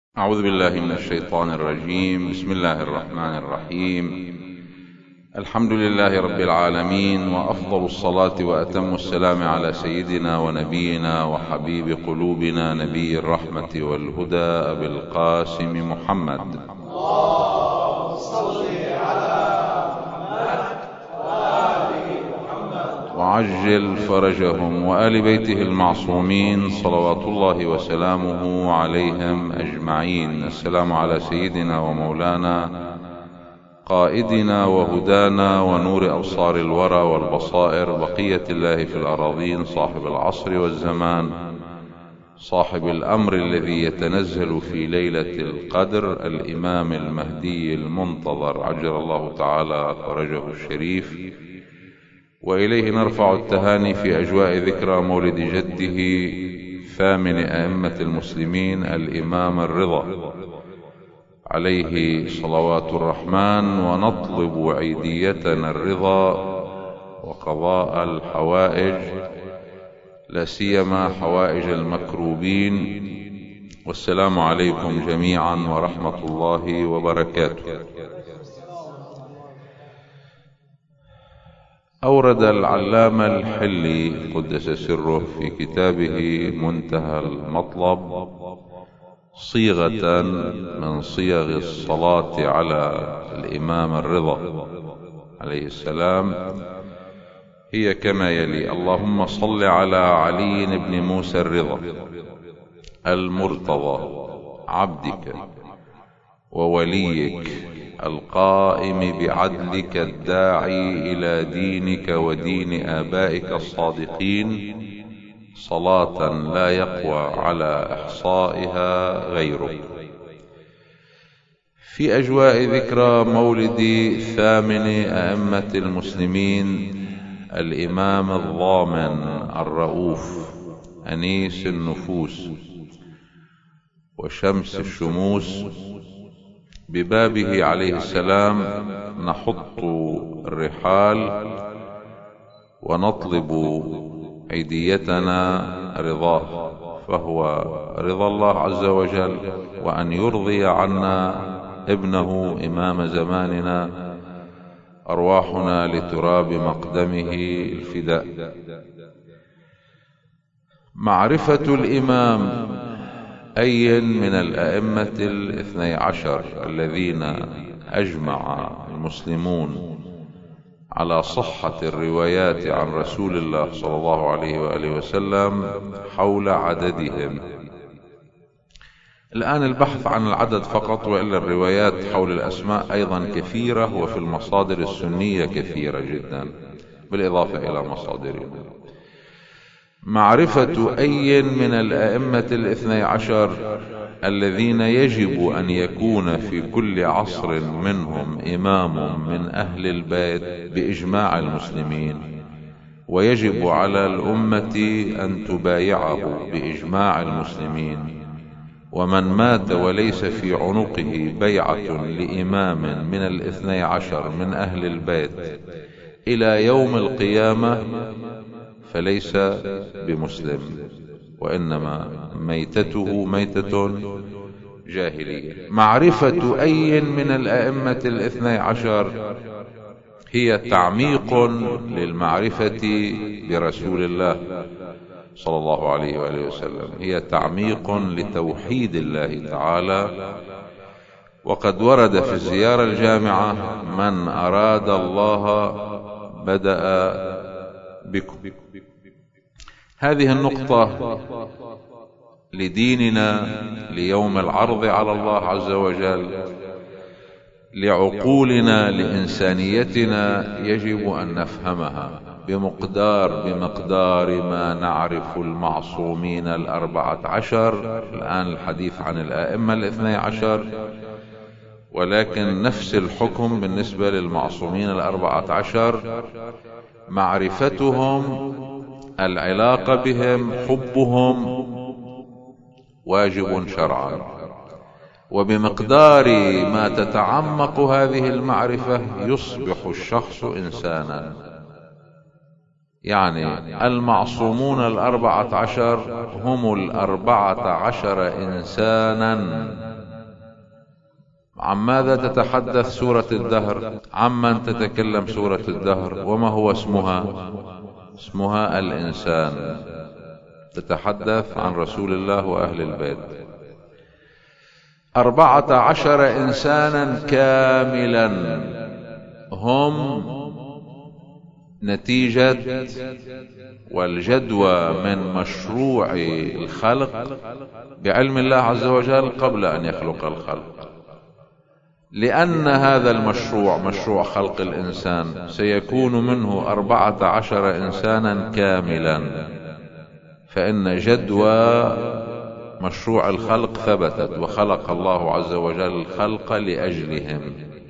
أعوذ بالله من الشيطان الرجيم. بسم الله الرحمن الرحيم. الحمد لله رب العالمين، وأفضل الصلاة وأتم السلام على سيدنا ونبينا وحبيب قلوبنا نبي الرحمة والهدى أبي القاسم محمد. اللهم صل على محمد وآل محمد وعجل فرجهم وآل بيته المعصومين صلوات الله وسلامه عليهم أجمعين. السلام على سيدنا ومولانا قائدنا وهدانا ونور أبصار الورى والبصائر، بقية الله في الأراضين، صاحب العصر والزمان، صاحب الأمر الذي يتنزل في ليلة القدر، الإمام المهدي المنتظر عجل الله تعالى فرجه الشريف. وإليه نرفع التهاني في أجواء ذكرى مولد جده ثامن أئمة المسلمين الإمام الرضا عليه صلوات الرحمن، ونطلب عيديتنا الرضا وقضاء الحوائج، لا سيما حوائج المكروبين. والسلام عليكم جميعا ورحمة الله وبركاته. أورد العلامة الحلي قدس سره في كتابه منتهى المطلب صيغة من صيغ الصلاة على الإمام الرضا عليه السلام، هي كما يلي: اللهم صل على علي بن موسى الرضا المرتضى عبدك ووليك القائم بعدلك الداعي إلى دينك ودين آبائك الصادقين، صلاة لا يقوى على إحصائها غيرك. في أجواء ذكرى مولد ثامن أئمة المسلمين الإمام الضامن الرؤوف أنيس النفوس وشمس الشموس ببابه عليه السلام، نحط الرحال ونطلب عيديتنا رضاه، فهو رضا الله عز وجل، وأن يرضي عنا ابنه إمام زماننا، أرواحنا لتراب مقدمه الفداء. معرفة الإمام أي من الأئمة الاثني عشر الذين أجمع المسلمون على صحة الروايات عن رسول الله صلى الله عليه وآله وسلم حول عددهم. الآن البحث عن العدد فقط، وإلا الروايات حول الأسماء أيضا كثيرة، وفي المصادر السنية كثيرة جدا بالإضافة إلى مصادرنا. معرفة أي من الأئمة الاثني عشر الذين يجب أن يكون في كل عصر منهم إمام من أهل البيت بإجماع المسلمين، ويجب على الأمة أن تبايعه بإجماع المسلمين، ومن مات وليس في عنقه بيعة لإمام من الاثني عشر من أهل البيت إلى يوم القيامة فليس بمسلم، وإنما ميتته ميتة جاهلية. معرفة أي من الأئمة الاثني عشر هي تعميق للمعرفة برسول الله صلى الله عليه وآله وسلم، هي تعميق لتوحيد الله تعالى. وقد ورد في الزيارة الجامعة: من أراد الله بدأ بكم. هذه النقطة لديننا، ليوم العرض على الله عز وجل، لعقولنا، لإنسانيتنا، يجب أن نفهمها بمقدار ما نعرف المعصومين الأربعة عشر. الآن الحديث عن الآئمة الاثني عشر، ولكن نفس الحكم بالنسبة للمعصومين الأربعة عشر. معرفتهم، العلاقة بهم، حبهم واجب شرعا، وبمقدار ما تتعمق هذه المعرفة يصبح الشخص إنسانا. يعني المعصومون الأربعة عشر هم الأربعة عشر إنسانا عن ماذا تتحدث سورة الدهر؟ عمن تتكلم سورة الدهر؟ وما هو اسمها؟ اسمها الإنسان، تتحدث عن رسول الله وأهل البيت. 14 إنسانا كاملا هم نتيجة والجدوى من مشروع الخلق بعلم الله عز وجل قبل أن يخلق الخلق. لأن هذا المشروع، مشروع خلق الإنسان، سيكون منه 14 إنسانا كاملا، فإن جدوى مشروع الخلق ثبتت، وخلق الله عز وجل الخلق لأجلهم.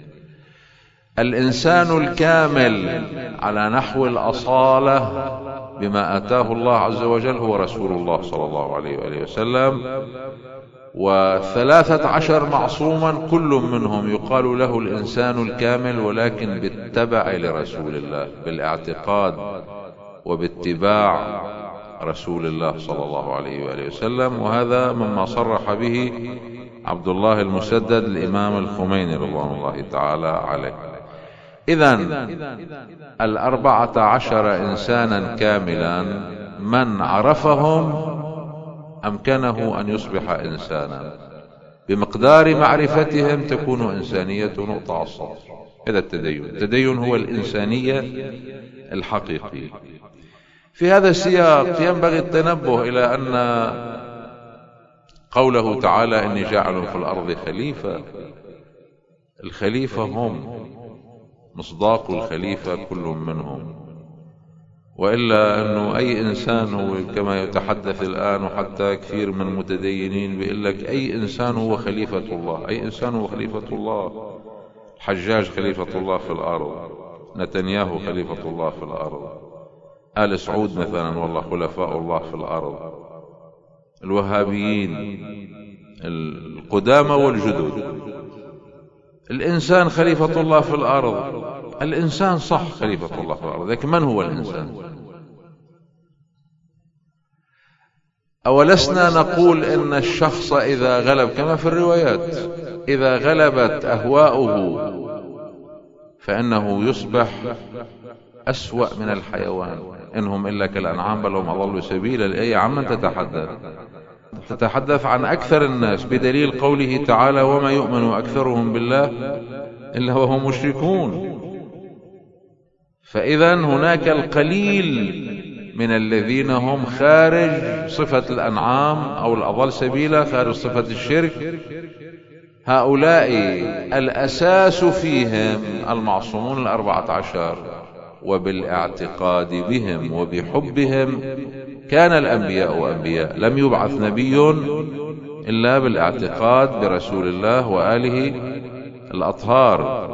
الإنسان الكامل على نحو الأصالة بما آتاه الله عز وجل هو رسول الله صلى الله عليه وآله وسلم، و13 معصوما كل منهم يقال له الإنسان الكامل، ولكن بالتبع لرسول الله، بالاعتقاد وباتباع رسول الله صلى الله عليه وآله وسلم. وهذا مما صرح به عبد الله المسدد الإمام الخميني رضوان الله تعالى عليه. إذن 14 إنسانا كاملا من عرفهم أمكنه أن يصبح إنسانا، بمقدار معرفتهم تكون إنسانية نقطة على السطر. هذا التدين هو الإنسانية الحقيقي. في هذا السياق ينبغي التنبه إلى أن قوله تعالى إني جاعل في الأرض خليفة، الخليفة هم مصداق الخليفة كل منهم، وإلا أنه أي إنسان هو كما يتحدث الآن، وحتى كثير من المتدينين بيقول لك أي إنسان هو خليفة الله، أي إنسان هو خليفة الله. الحجاج خليفة الله في الأرض، نتنياهو خليفة الله في الأرض، آل سعود مثلا والله خلفاء الله في الأرض، الوهابيين القدامى والجدد. الإنسان خليفة الله في الأرض، الإنسان صح خليفة الله في الأرض، لكن من هو الإنسان؟ أولسنا نقول إن الشخص إذا غلب، كما في الروايات، إذا غلبت أهواؤه فإنه يصبح أسوأ من الحيوان، إنهم إلا كالأنعام بل هم أضل سبيلا. لأي عمن تتحدث عن أكثر الناس، بدليل قوله تعالى وما يؤمن أكثرهم بالله إلا وهم مشركون. فإذا هناك القليل من الذين هم خارج صفة الأنعام أو الأضل سبيلا، خارج صفة الشرك. هؤلاء الأساس فيهم المعصومون 14، وبالاعتقاد بهم وبحبهم كان الأنبياء أنبياء. لم يبعث نبي إلا بالاعتقاد برسول الله وآله الأطهار.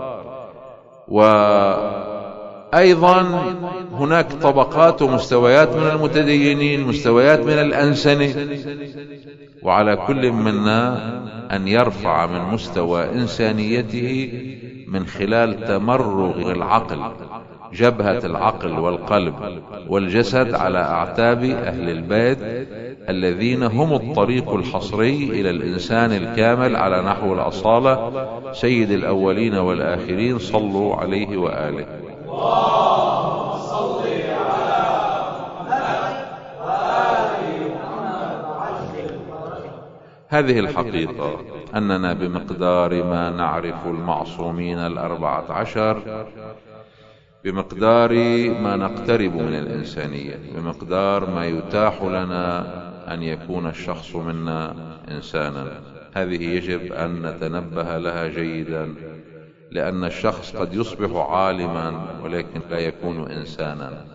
وأيضا هناك طبقات ومستويات من المتدينين، مستويات من الأنسنة، وعلى كل منا أن يرفع من مستوى إنسانيته من خلال تمرغ العقل، جبهة العقل والقلب والجسد على أعتاب أهل البيت الذين هم الطريق الحصري إلى الإنسان الكامل على نحو الأصالة، سيد الأولين والآخرين، صلوا عليه وآله. اللهم صل على محمد وآل محمد. هذه الحقيقة أننا بمقدار ما نعرف المعصومين 14، بمقدار ما نقترب من الإنسانية، بمقدار ما يتاح لنا أن يكون الشخص منا إنسانا. هذه يجب أن نتنبه لها جيدا، لأن الشخص قد يصبح عالما ولكن لا يكون إنسانا،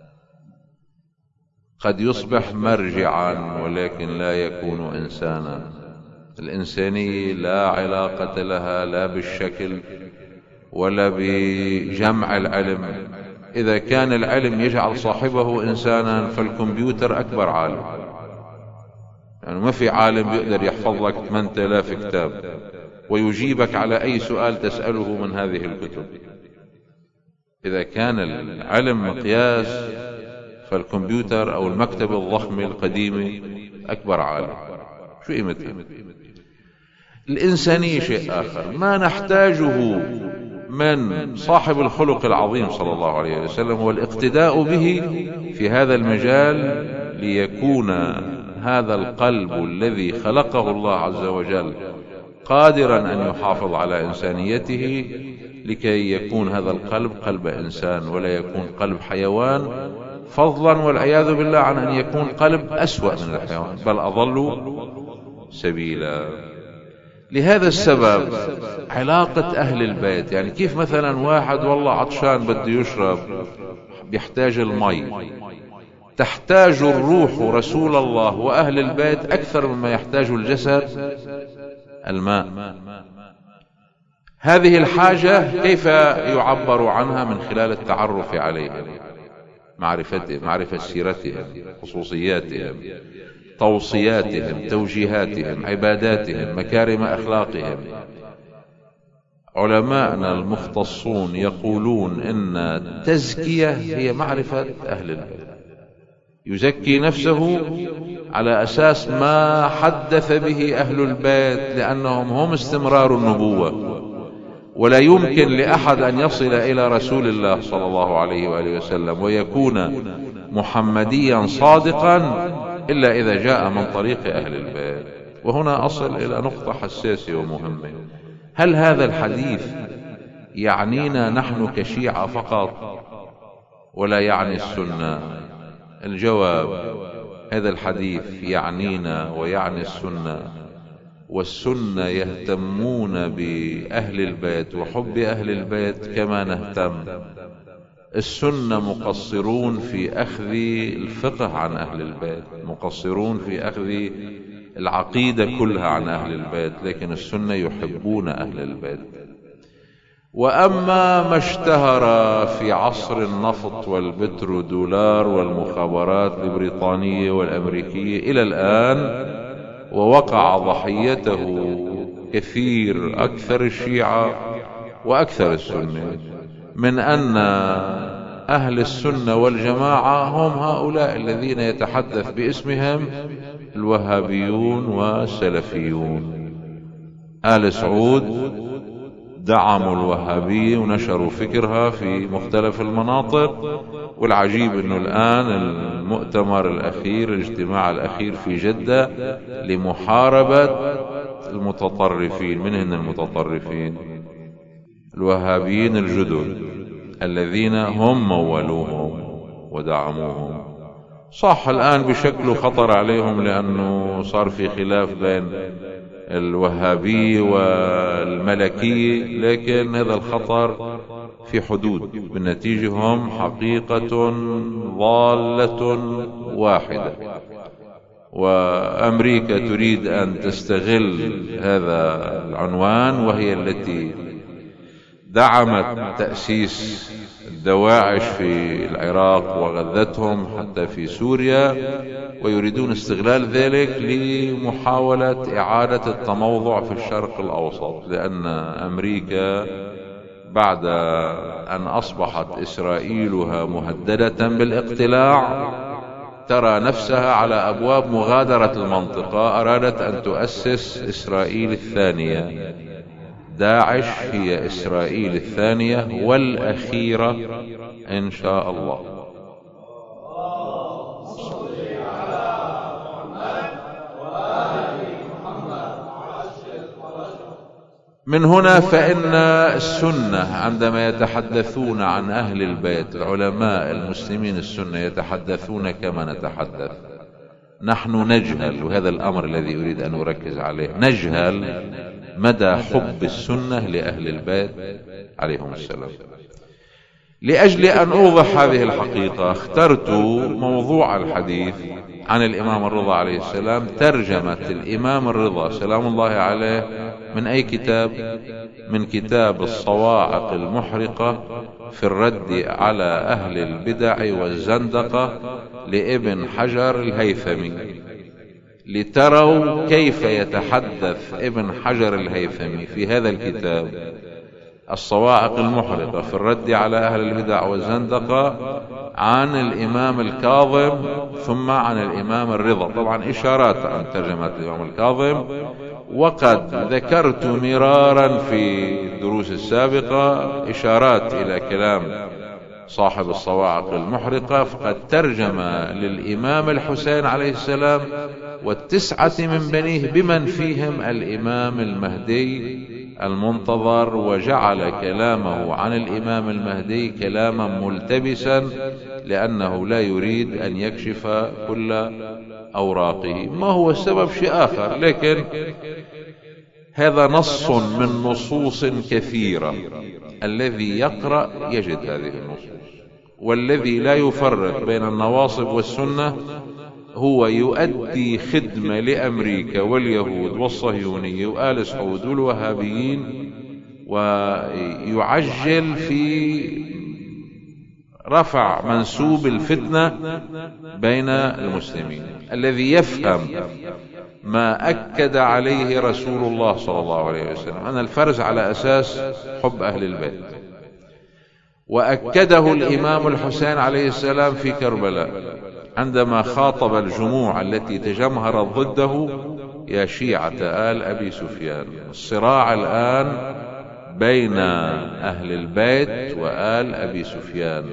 قد يصبح مرجعا ولكن لا يكون إنسانا. الإنسانية لا علاقة لها لا بالشكل ولا بجمع العلم. إذا كان العلم يجعل صاحبه إنسانا فالكمبيوتر أكبر عالم، يعني ما في عالم بيقدر يحفظ لك 8000 كتاب ويجيبك على أي سؤال تسأله من هذه الكتب. إذا كان العلم مقياس فالكمبيوتر أو المكتبة الضخمة القديمة أكبر عالم. شو قيمتها؟ الإنسانية شيء آخر. ما نحتاجه من صاحب الخلق العظيم صلى الله عليه وسلم هو الاقتداء به في هذا المجال، ليكون هذا القلب الذي خلقه الله عز وجل قادرا أن يحافظ على إنسانيته، لكي يكون هذا القلب قلب إنسان ولا يكون قلب حيوان، فضلا والعياذ بالله عن أن يكون قلب أسوأ من الحيوان بل أضل سبيلا. لهذا السبب علاقة أهل البيت، يعني كيف مثلا واحد والله عطشان بده يشرب بيحتاج المي، تحتاج الروح رسول الله وأهل البيت أكثر مما يحتاج الجسد الماء. هذه الحاجة كيف يعبر عنها؟ من خلال التعرف عليهم، معرفة سيرتهم، خصوصياتهم، توصياتهم، توجيهاتهم، عباداتهم، مكارم أخلاقهم. علماءنا المختصون يقولون إن التزكية هي معرفة أهل البيت. يزكي نفسه على أساس ما حدث به أهل البيت، لأنهم هم استمرار النبوة، ولا يمكن لأحد أن يصل إلى رسول الله صلى الله عليه وآله وسلم ويكون محمديا صادقا إلا إذا جاء من طريق أهل البيت. وهنا أصل إلى نقطة حساسة ومهمة. هل هذا الحديث يعنينا نحن كشيعة فقط ولا يعني السنة؟ الجواب: هذا الحديث يعنينا ويعني السنة، والسنة يهتمون بأهل البيت وحب أهل البيت كما نهتم. السنة مقصرون في أخذ الفقه عن أهل البيت، مقصرون في أخذ العقيدة كلها عن أهل البيت، لكن السنة يحبون أهل البيت. وأما ما اشتهر في عصر النفط والبترودولار والمخابرات البريطانية والأمريكية إلى الآن، ووقع ضحيته كثير أكثر الشيعة وأكثر السنة، من أن أهل السنة والجماعة هم هؤلاء الذين يتحدث باسمهم الوهابيون والسلفيون. آل سعود دعموا الوهابية ونشروا فكرها في مختلف المناطق، والعجيب أنه الآن المؤتمر الأخير، الاجتماع الأخير في جدة لمحاربة المتطرفين، منهم المتطرفين الوهابيين الجدد الذين هم مولوهم ودعموهم. صح الآن بشكل خطر عليهم لأنه صار في خلاف بين الوهابية والملكية، لكن هذا الخطر في حدود، بالنتيجة هم حقيقة ضالة واحدة. وأمريكا تريد أن تستغل هذا العنوان، وهي التي دعمت تأسيس الدواعش في العراق وغذتهم حتى في سوريا، ويريدون استغلال ذلك لمحاولة إعادة التموضع في الشرق الأوسط، لأن أمريكا بعد أن أصبحت إسرائيلها مهددة بالاقتلاع ترى نفسها على أبواب مغادرة المنطقة، أرادت أن تؤسس إسرائيل الثانية. داعش هي إسرائيل الثانية والأخيرة إن شاء الله. من هنا فإن السنة عندما يتحدثون عن أهل البيت، العلماء المسلمين السنة يتحدثون كما نتحدث. نحن نجهل، وهذا الأمر الذي أريد أن أركز عليه، نجهل مدى حب السنة لأهل البيت عليهم السلام. لأجل أن أوضح هذه الحقيقة اخترت موضوع الحديث عن الإمام الرضا عليه السلام، ترجمة الإمام الرضا سلام الله عليه من أي كتاب؟ من كتاب الصواعق المحرقة في الرد على أهل البدع والزندقة لابن حجر الهيثمي، لتروا كيف يتحدث ابن حجر الهيثمي في هذا الكتاب الصواعق المحرقة في الرد على أهل البدع والزندقة عن الإمام الكاظم ثم عن الإمام الرضا. طبعا إشارات عن ترجمة الإمام الكاظم، وقد ذكرت مرارا في الدروس السابقة إشارات إلى كلام صاحب الصواعق المحرقة، فقد ترجم للإمام الحسين عليه السلام والتسعة من بنيه بمن فيهم الإمام المهدي المنتظر، وجعل كلامه عن الإمام المهدي كلاما ملتبسا لأنه لا يريد أن يكشف كل أوراقه. ما هو السبب شيء آخر، لكن هذا نص من نصوص كثيرة، الذي يقرأ يجد هذه النصوص، والذي لا يفرق بين النواصب والسنة هو يؤدي خدمة لأمريكا واليهود والصهيونية وآل سعود والوهابيين، ويعجل في رفع منسوب الفتنة بين المسلمين. الذي يفهم ما أكد عليه رسول الله صلى الله عليه وسلم أن الفرز على أساس حب أهل البيت، وأكده الإمام الحسين عليه السلام في كربلاء عندما خاطب الجموع التي تجمهرت ضده: يا شيعة آل أبي سفيان. الصراع الآن بين أهل البيت وآل أبي سفيان،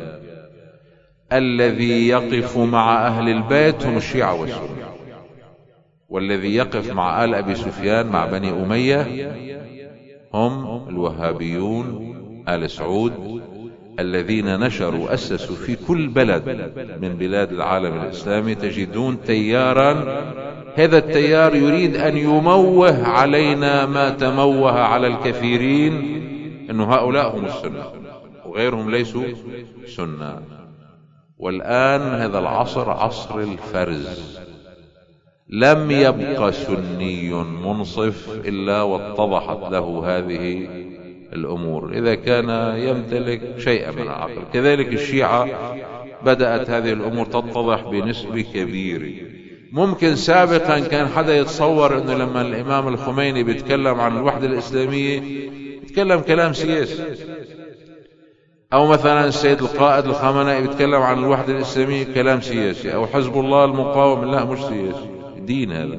الذي يقف مع أهل البيت هم الشيعة والسنة، والذي يقف مع آل أبي سفيان مع بني أمية هم الوهابيون آل سعود، الذين نشروا أسسوا في كل بلد من بلاد العالم الإسلامي. تجدون تيارا، هذا التيار يريد أن يموه علينا ما تموه على الكثيرين أنه هؤلاء هم السنة وغيرهم ليسوا سنة. والآن هذا العصر عصر الفرز، لم يبق سني منصف إلا واتضحت له هذه الأمور إذا كان يمتلك شيئا من العقل. كذلك الشيعة بدأت هذه الأمور تتضح بنسبة كبيرة. ممكن سابقا كان حدا يتصور أنه لما الإمام الخميني بيتكلم عن الوحدة الإسلامية يتكلم كلام سياسي، أو مثلا السيد القائد الخامنئي بيتكلم عن الوحدة الإسلامية كلام سياسي، أو حزب الله المقاوم. لا، مش سياسي، دين. هذا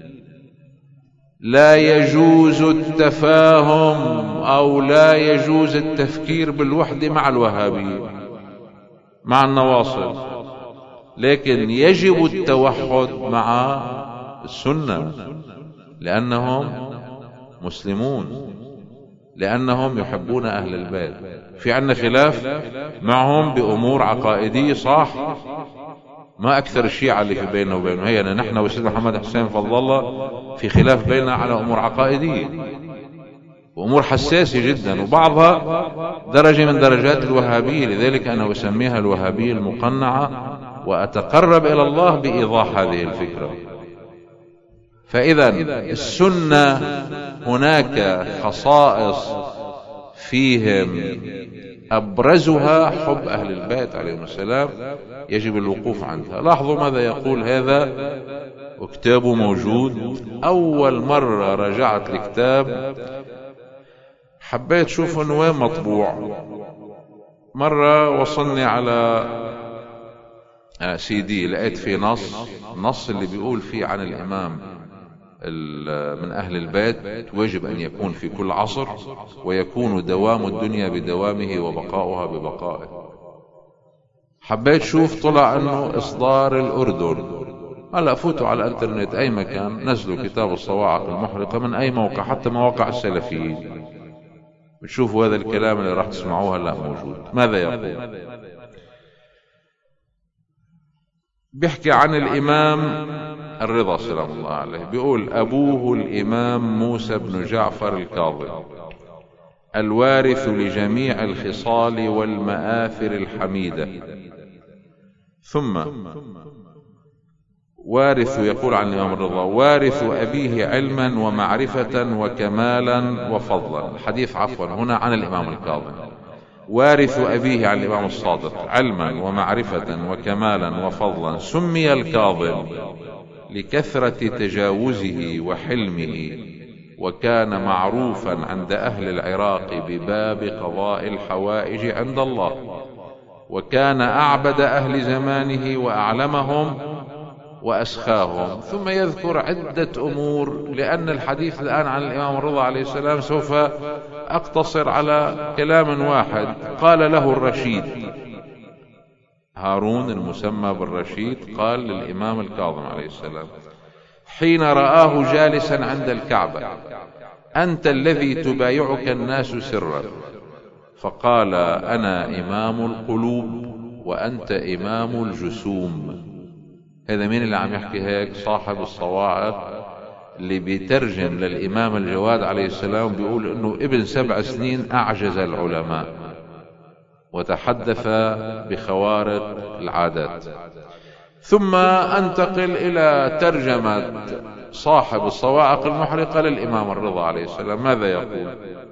لا يجوز التفاهم أو لا يجوز التفكير بالوحدة مع الوهابية مع النواصب، لكن يجب التوحد مع السنة لأنهم مسلمون، لأنهم يحبون أهل البيت. في عندنا خلاف معهم بأمور عقائدية، صح، ما أكثر الشيعة اللي في بيننا وبينه. هي نحن وسيد محمد حسين فضل الله في خلاف بيننا على أمور عقائدية وأمور حساسة جدا، وبعضها درجة من درجات الوهابية. لذلك أنا أسميها الوهابية المقنعة، وأتقرب إلى الله بإيضاح هذه الفكرة. فإذا السنة هناك خصائص فيهم أبرزها حب أهل البيت عليهم السلام، يجب الوقوف عندها. لاحظوا ماذا يقول هذا، وكتابه موجود. أول مرة رجعت الكتاب حبيت شوف انه وين مطبوع. مرة وصلني على CD، لقيت فيه نص اللي بيقول فيه عن الإمام من أهل البيت واجب أن يكون في كل عصر، ويكون دوام الدنيا بدوامه وبقاؤها ببقائه. حبيت شوف، طلع أنه إصدار الأردن. هلا فوتوا على الانترنت أي مكان، نزلوا كتاب الصواعق المحرقة من أي موقع، حتى مواقع السلفيين، بتشوفوا هذا الكلام اللي راح تسمعوه هلا موجود. ماذا يقول؟ بيحكي عن الإمام الرضا سلام الله عليه، بيقول: أبوه الإمام موسى بن جعفر الكاظم، الوارث لجميع الخصال والمآثر الحميدة، ثم وارث، يقول عن الإمام الرضا: وارث أبيه علما ومعرفة وكمالا وفضلا. الحديث عفوا هنا عن الإمام الكاظم. وارث أبيه عن الإمام الصادق علما ومعرفة وكمالا وفضلا. سمي الكاظم لكثرة تجاوزه وحلمه، وكان معروفا عند أهل العراق بباب قضاء الحوائج عند الله، وكان أعبد أهل زمانه وأعلمهم، وأسخاهم، ثم يذكر عدة أمور. لأن الحديث الآن عن الإمام الرضا عليه السلام سوف أقتصر على كلام واحد. قال له الرشيد، هارون المسمى بالرشيد قال للإمام الكاظم عليه السلام حين رآه جالسا عند الكعبة: أنت الذي تبايعك الناس سرا. فقال: أنا إمام القلوب وأنت إمام الجسوم. هذا مين اللي عم يحكي هيك؟ صاحب الصواعق اللي بيترجم للإمام الجواد عليه السلام، بيقول إنه ابن 7 سنين أعجز العلماء وتحدث بخوارق العادات. ثم أنتقل إلى ترجمة صاحب الصواعق المحرقة للإمام الرضا عليه السلام. ماذا يقول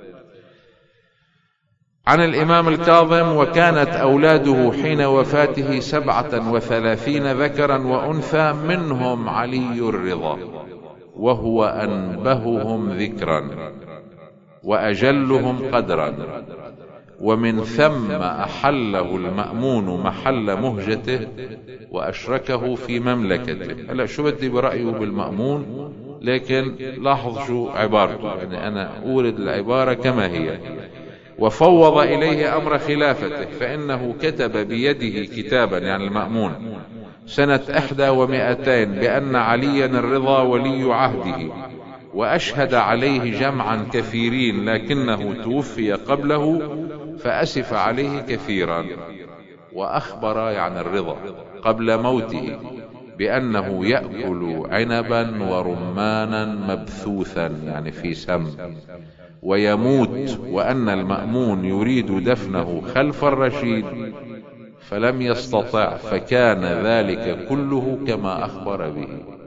عن الإمام الكاظم؟ وكانت أولاده حين وفاته 37 ذكرا وأنثى، منهم علي الرضا، وهو أنبههم ذكرا وأجلهم قدرا، ومن ثم أحله المأمون محل مهجته وأشركه في مملكته. هلا شو بدي برأيه بالمأمون؟ لكن لاحظ شو عبارته، يعني أنا أورد العبارة كما هي. وفوض إليه أمر خلافته، فإنه كتب بيده كتابا، يعني المأمون، سنة 1 و200 بأن عليا الرضا ولي عهده، وأشهد عليه جمعا كثيرين، لكنه توفي قبله فأسف عليه كثيرا. وأخبر يعني الرضا قبل موته بأنه يأكل عنبا ورمانا مبثوثا، يعني في سم، ويموت، وأن المأمون يريد دفنه خلف الرشيد فلم يستطع، فكان ذلك كله كما أخبر به.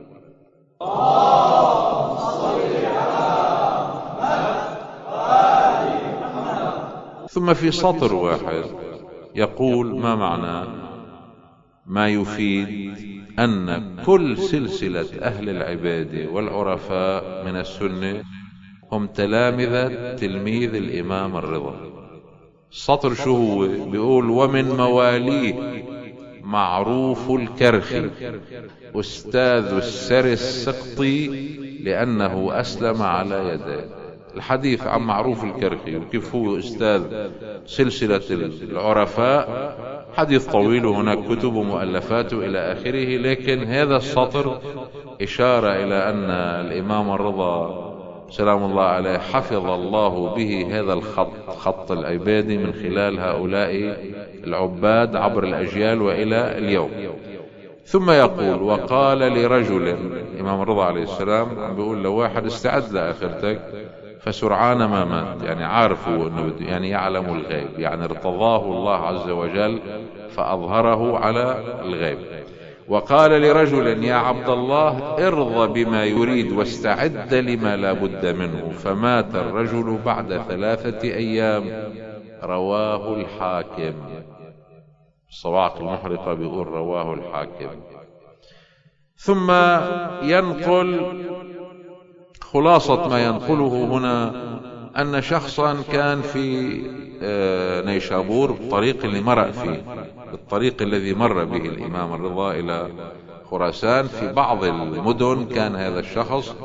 ثم في سطر واحد يقول ما معنى ما يفيد أن كل سلسلة أهل العبادة والعرفاء من السنة هم تلامذة تلميذ الإمام الرضا. السطر شو هو؟ بيقول: ومن مواليه معروف الكرخي أستاذ السر السقطي لأنه أسلم على يديه. الحديث عن معروف الكرخي وكيف هو أستاذ سلسلة العرفاء حديث طويل، وهناك كتب ومؤلفاته إلى آخره، لكن هذا السطر إشارة إلى أن الإمام الرضا سلام الله عليه حفظ الله به هذا الخط، خط العبادة، من خلال هؤلاء العباد عبر الأجيال وإلى اليوم. ثم يقول: وقال لرجل، الإمام الرضا عليه السلام عم بيقول لواحد: استعد لآخرتك فسرعان ما مات، يعني عارفوا أنه يعني يعلم الغيب، يعني ارتضاه الله عز وجل فأظهره على الغيب. وقال لرجل: يا عبد الله ارضى بما يريد واستعد لما لا بد منه، فمات الرجل بعد 3 أيام. رواه الحاكم. الصواعق المحرقة بيقول رواه الحاكم. ثم ينقل خلاصة ما ينقله هنا أن شخصا كان في نيشابور، الطريق اللي مر فيه، الطريق الذي مر به الإمام الرضا إلى خراسان، في بعض المدن كان هذا الشخص،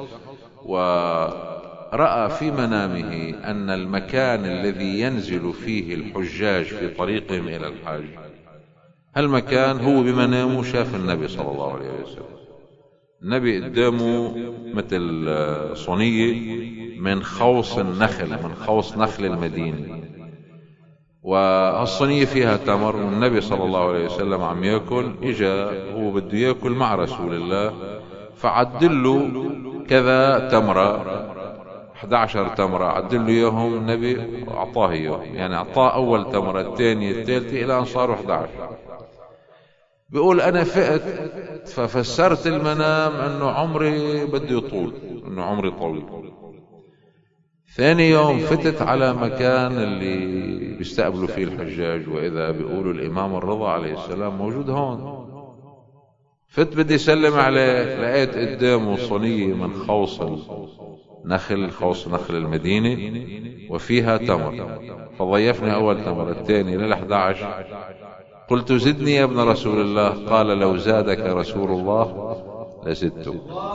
ورأى في منامه أن المكان الذي ينزل فيه الحجاج في طريقهم إلى الحج، هالمكان هو بمنامه شاف النبي صلى الله عليه وسلم. النبي قدامه مثل صينية من خوص النخل، من خوص نخل المدينة، والصينية فيها تمر، والنبي صلى الله عليه وسلم عم يأكل. إجا هو بده يأكل مع رسول الله، فعدله كذا تمرة، 11 تمرة عدله إياهم النبي وأعطاه إياهم، يعني أعطاه أول تمرة، الثانية، الثالثة، إلى أن صاروا 11. بيقول أنا فقت ففسرت المنام أنه عمري بده يطول، أنه عمري طويل. ثاني يوم فتت على مكان اللي بيستقبلوا فيه الحجاج، وإذا بيقولوا الإمام الرضا عليه السلام موجود هون. فت بدي سلم عليه، لقيت قدامه صينية من خوص نخل، خوص نخل المدينة، وفيها تمر، فضيفني أول تمر، الثاني لل11. قلت زدني يا ابن رسول الله. قال لو زادك رسول الله لزدته.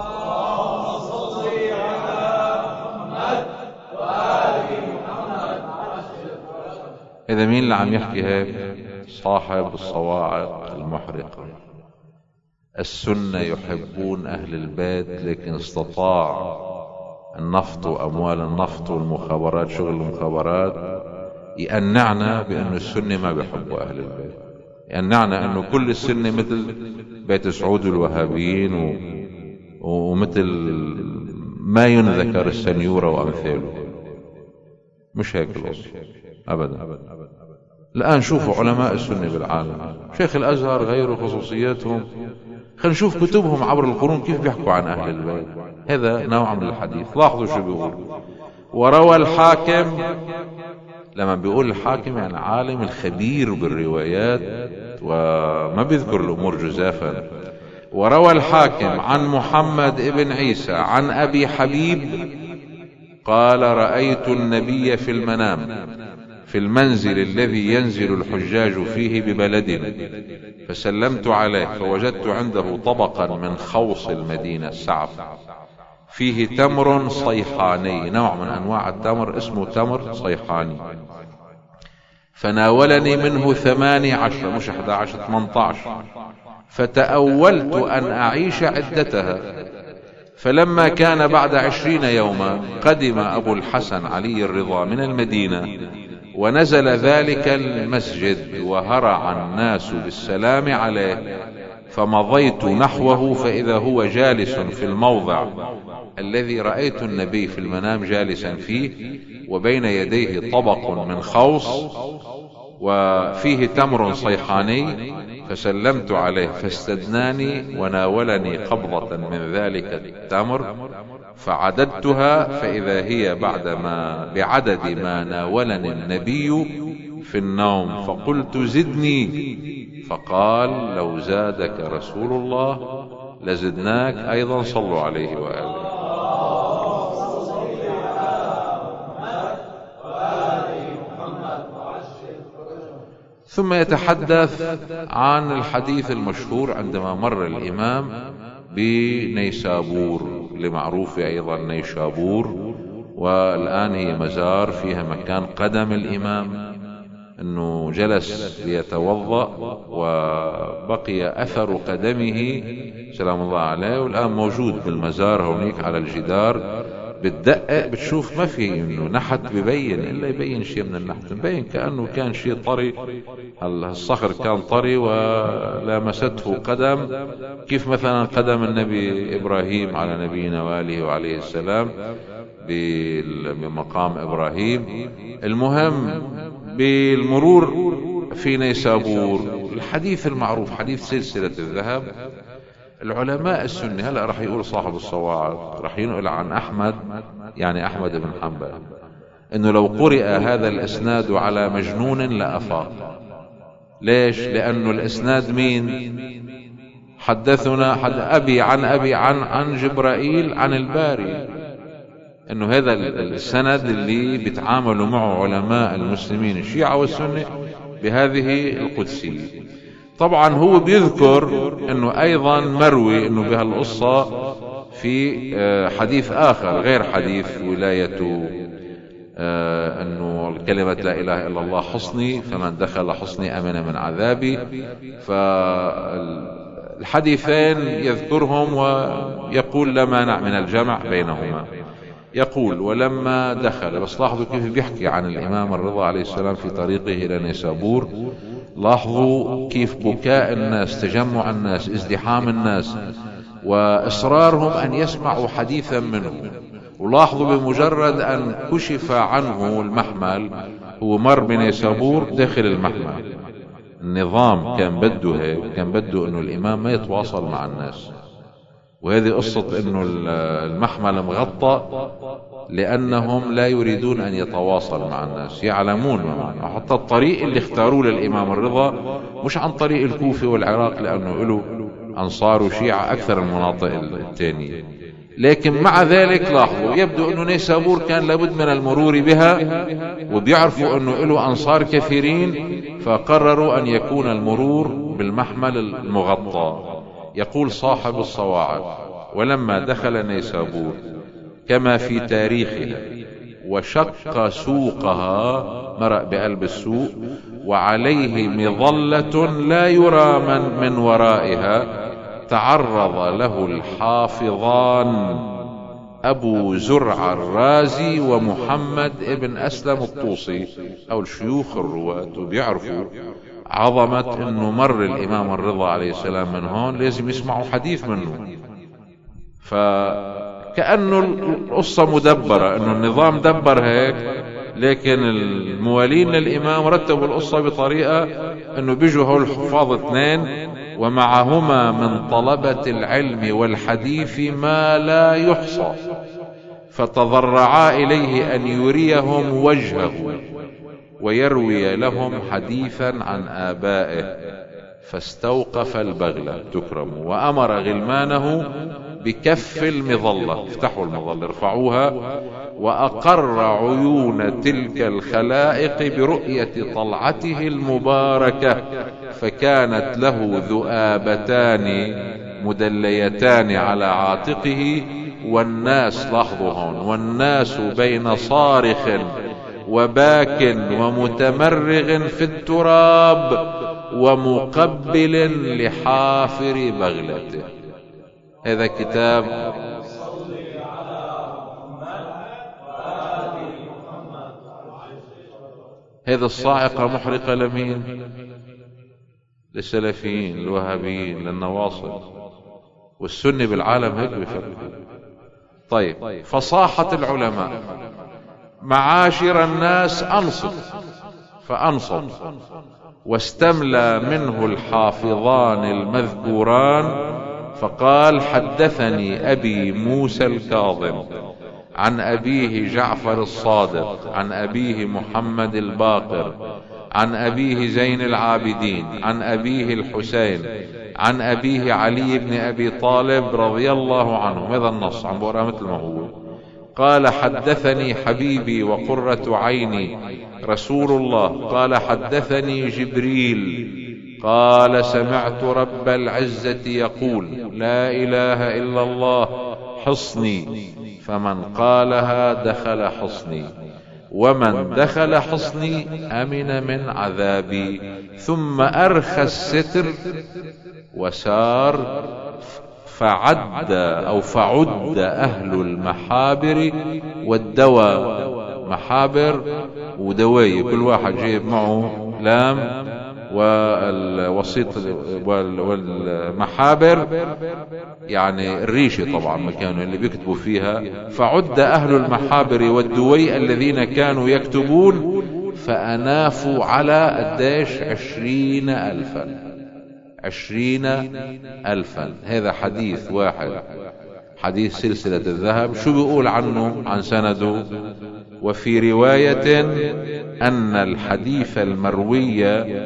إذا مين اللي عم يحكي هيك؟ صاحب الصواعق المحرقة. السنة يحبون أهل البيت، لكن استطاع النفط وأموال النفط والمخابرات، شغل المخابرات، يقنعنا بأن السنة ما بيحبوا أهل البيت، يقنعنا أنه كل السنة مثل بيت سعود والوهابيين ومثل ما ينذكر السنيورة وأمثاله. مش هيك القصة أبدا. الآن شوفوا علماء السنة بالعالم، شيخ الأزهر غيره خصوصياتهم، خلينا نشوف كتبهم عبر القرون كيف بيحكوا عن أهل البيت. هذا نوع من الحديث. لاحظوا شو بيقول: وروى الحاكم. لما بيقول الحاكم يعني عالم الخبير بالروايات وما بيذكر الأمور جزافا. وروى الحاكم عن محمد ابن عيسى عن أبي حبيب قال: رأيت النبي في المنام في المنزل الذي ينزل الحجاج فيه ببلدنا، فسلمت عليه فوجدت عنده طبقا من خوص المدينة السعف فيه تمر صيحاني، نوع من أنواع التمر اسمه تمر صيحاني، فناولني منه 18 مش 11 18، فتأولت أن أعيش عدتها. فلما كان بعد 20 يوما قدم أبو الحسن علي الرضا من المدينة، ونزل ذلك المسجد وهرع الناس بالسلام عليه، فمضيت نحوه فإذا هو جالس في الموضع الذي رأيت النبي في المنام جالسا فيه، وبين يديه طبق من خوص وفيه تمر صيحاني، فسلمت عليه فاستدناني وناولني قبضة من ذلك التمر، فعددتها فإذا هي بعدد ما ناولني النبي في النوم، فقلت: زدني. فقال: لو زادك رسول الله لزدناك أيضا، صلوا عليه وآله. ثم يتحدث عن الحديث المشهور عندما مر الإمام بنيسابور، لمعروف أيضا نيسابور، والآن هي مزار فيها مكان قدم الإمام، أنه جلس ليتوضأ وبقي أثر قدمه سلام الله عليه، والآن موجود بالمزار هونيك على الجدار. بتدقق بتشوف ما في انه نحت ببين، الا يبين شيء من النحت، مبين كأنه كان شيء طري، الصخر كان طري ولامسته قدم، كيف مثلا قدم النبي إبراهيم على نبينا وآله وعليه السلام بمقام إبراهيم. المهم بالمرور في نيسابور، الحديث المعروف حديث سلسلة الذهب. العلماء السني هلأ رح يقول صاحب الصواعق، رح ينقل عن أحمد، يعني أحمد بن حنبل، إنه لو قرئ هذا الإسناد على مجنون لأفاق. ليش؟ لأنه الإسناد مين؟ حدثنا أبي عن جبرائيل عن الباري، إنه هذا السند اللي بيتعاملوا معه علماء المسلمين الشيعة والسنة بهذه القدسية. طبعا هو بيذكر انه ايضا مروي انه بهالقصة في حديث اخر غير حديث ولاية، انه كلمة لا اله الا الله حصني، فمن دخل حصني امن من عذابي. فالحديثين يذكرهم ويقول لا مانع من الجمع بينهما. يقول: ولما دخل، بس لاحظوا كيف بيحكي عن الامام الرضا عليه السلام في طريقه الى نيسابور، لاحظوا كيف بكاء الناس، تجمع الناس، ازدحام الناس، وإصرارهم أن يسمعوا حديثا منه. ولاحظوا بمجرد أن كشف عنه المحمل، هو مر بنيسابور داخل المحمل، النظام كان بده هيك، كان بده أنه الإمام ما يتواصل مع الناس. وهذه قصة أنه المحمل مغطى لأنهم لا يريدون أن يتواصل مع الناس، يعلمون حتى الطريق اللي اختاروه للإمام الرضا مش عن طريق الكوفة والعراق، لأنه له أنصار وشيعة أكثر المناطق الثانية. لكن مع ذلك لاحظوا يبدو أنه نيسابور كان لابد من المرور بها، وبيعرفوا أنه له أنصار كثيرين، فقرروا أن يكون المرور بالمحمل المغطى. يقول صاحب الصواعق: ولما دخل نيسابور كما في تاريخها وشق سوقها، مرأ بقلب السوق، وعليه مظلة لا يرى من ورائها، تعرض له الحافظان أبو زرع الرازي ومحمد ابن أسلم الطوسي، أو الشيوخ الرواة، وبيعرفوا عظمة انه مر الامام الرضا عليه السلام من هون لازم يسمعوا حديث منه. فكأنه القصة مدبرة، انه النظام دبر هيك، لكن الموالين للامام رتبوا القصة بطريقة انه بيجوا هول الحفاظ اثنين ومعهما من طلبة العلم والحديث ما لا يحصى، فتضرعا اليه ان يريهم وجهه ويروي لهم حديثا عن آبائه، فاستوقف البغلة تكرم، وأمر غلمانه بكف المظلة، افتحوا المظلة ارفعوها، وأقر عيون تلك الخلائق برؤية طلعته المباركة، فكانت له ذؤابتان مدليتان على عاتقه، والناس، لاحظوا هون، والناس بين صارخ وباك ومتمرغ في التراب ومقبل لحافر بغلته. هذا كتاب هذا الصاعقة محرقة لمين؟ للسلفيين، للوهابيين، للنواصب، والسني بالعالم هيك بفكر. طيب، فصاحة العلماء: معاشر الناس أنصت، فأنصت، واستملى منه الحافظان المذكوران، فقال: حدثني أبي موسى الكاظم عن أبيه جعفر الصادق عن أبيه محمد الباقر عن أبيه زين العابدين عن أبيه الحسين عن أبيه علي بن أبي طالب رضي الله عنه. هذا النص عن بقرأ مثل ما هو. قال: حدثني حبيبي وقرة عيني رسول الله، قال: حدثني جبريل قال: سمعت رب العزة يقول: لا إله إلا الله حصني، فمن قالها دخل حصني، ومن دخل حصني أمن من عذابي. ثم أرخى الستر وسار، فعد أهل المحابر والدواء، محابر ودواي، كل واحد جايب معه لام، والوسيط والمحابر يعني الريشة طبعا مكانه اللي بيكتبوا فيها. فعد أهل المحابر والدوي الذين كانوا يكتبون، فأنافوا على قديش 20,000. هذا حديث واحد، حديث سلسلة الذهب. شو بيقول عنه عن سنده؟ وفي رواية أن الحديث المروي: